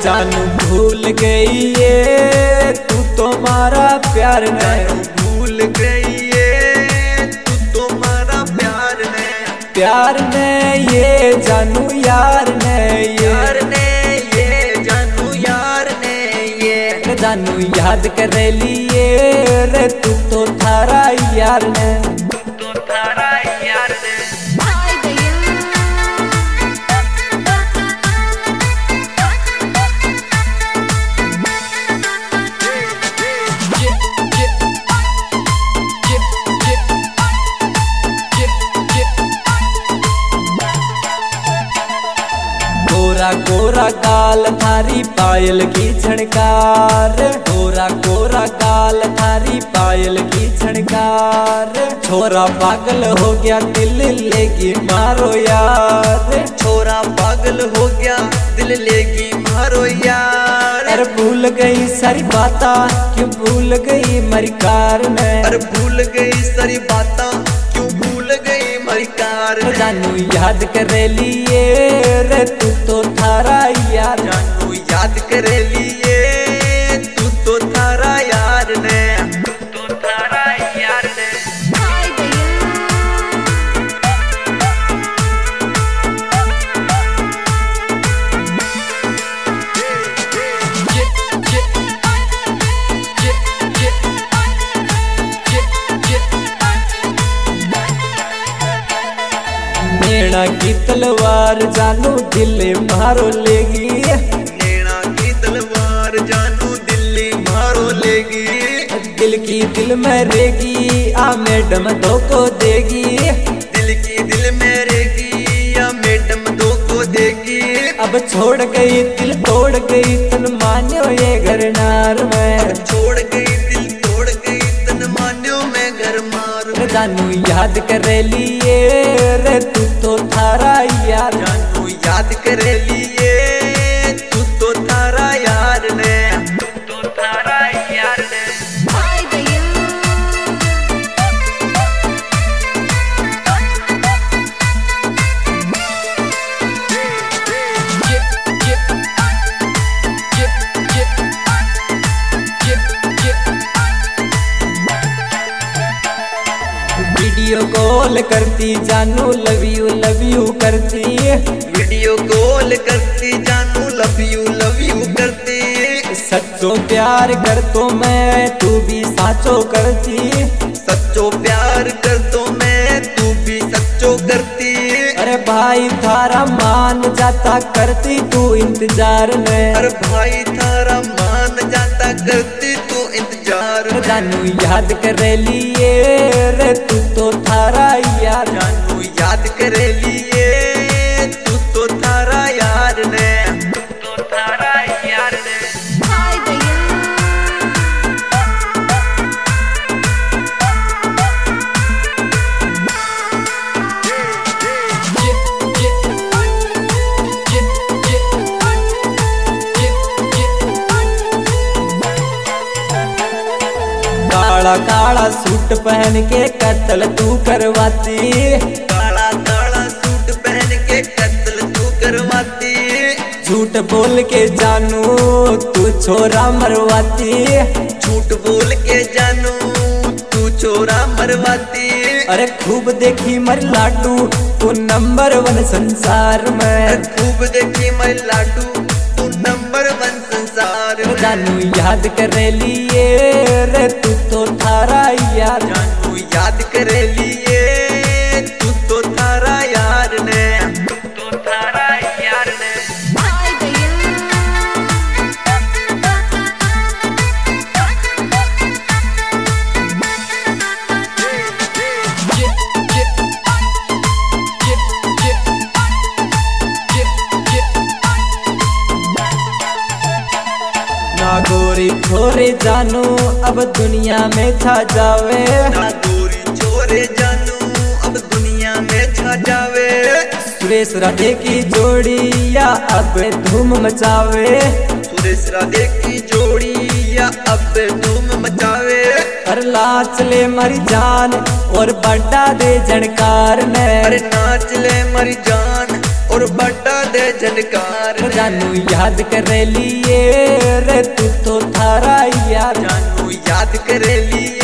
जानू भूल गई ये तू तो मारा प्यार ने, भूल गई ये तू तो मारा प्यार ने ये जानू यार ने यार ने ये जानू यार ने ये जानू याद कर लिए रे तू तो थारा यार ने, तो थारा यार ने। गोरा गोरा काल थारी पायल की झणकार, गोरा गोरा काल थारी पायल की झणकार। छोरा पागल हो गया दिल लेगी मारो यार, छोरा पागल हो गया दिल लेगी मारो यार। अरे भूल गई सारी बाता क्यों भूल गई मरी कार ने, अरे भूल गई सारी बाता क्यों भूल गई मरी कार ने। जानू याद कर लिए रे तू तो थारा यार, जानू याद कर लिए तू तो थारा यार ने, तो थारा यार ने। नैना की तलवार जानू दिल मारो लेगी, नैना की तलवार जानू दिल्ली मारो लेगी। दिल की दिल में रहेगी आ मैडम दो को देगी, दिल की दिल में रहेगी या मैडम दो को देगी। अब छोड़ गई दिल तोड़ गई तन मान्यो ये घर नार में, छोड़ गई दिल तोड़ गई तन मान्यो में घर मार। जानू याद कर लिए रे तू तो थारा यार, जानू याद कर लिए तू तो थारा यार ने, तो थारा यार ने। वीडियो कॉल करती जानू लव यू करती, वीडियो कॉल करती जानू लव यू करती। सच्चो प्यार कर तो मैं तू भी साचो करती, सच्चो प्यार कर तो मैं तू भी सच्चो करती। अरे भाई थारा मान जाता करती तू इंतजार में, अरे भाई थारा मान जाता करती तू इंतजार। जानू याद कर लिए रे तू तो थारा यार, जानू याद कर लिए तू तो थारा यार ने, तो थारा यार ने। काला काला सूट पहन के कत्ल तू करवाती, काला काला सूट पहन के कत्ल तू करवाती। झूठ बोल के जानू तू छोरा मरवाती, झूठ बोल के जानू तू छोरा मरवाती। अरे खूब देखी मर लाडू तू नंबर 1 संसार में, खूब देखी मैं लाडू तू नंबर 1 संसार में। जानू याद कर लिए रे तू तो थारा यार, जानू याद कर लिए तू तो थारा यार ने, तो थारा यार ने। ना गोरी छोरे जानू अब दुनिया में छा जावे, ना गोरी छोरे जानू अब दुनिया में छा जावे। सुरेश राधे की जोड़ी या अब धूम मचावे, सुरेश राधे की जोड़ी या अब धूम मचावे। अरे लाच ले मरी जान और बड़ा दे जनकार ने, अरे नाच ले मरी जान और बटा दे झनकार ने। जानू याद करे लिए रे तू तो थारा यार, जानू याद करे लिए